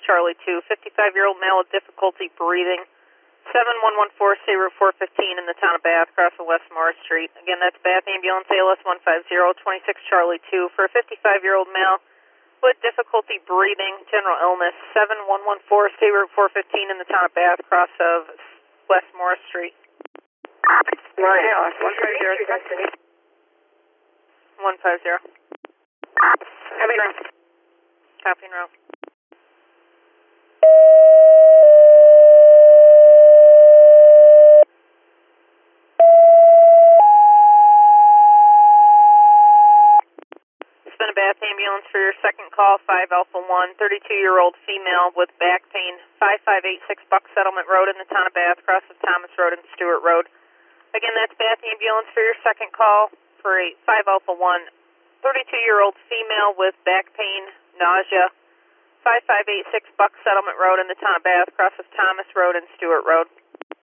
Charlie 2, 55-year-old male with difficulty breathing. 7114, State Route 415 in the town of Bath, crossing West Morris Street. Again, that's Bath Ambulance ALS 150, 26 Charlie 2 for a 55-year-old male with difficulty breathing, general illness. 7114, State Route 415 in the town of Bath, cross of West Morris Street. ALS 150. 150. Copy now. Copy and roll. It's been a Bath ambulance for your second call, 5 Alpha 1, 32-year-old female with back pain, 5586 Buck Settlement Road in the town of Bath, cross of Thomas Road and Stewart Road. Again, that's Bath ambulance for your second call for a 5 Alpha 1, 32-year-old female with back pain, nausea, 5586 Buck Settlement Road in the town of Bath, cross of Thomas Road and Stewart Road.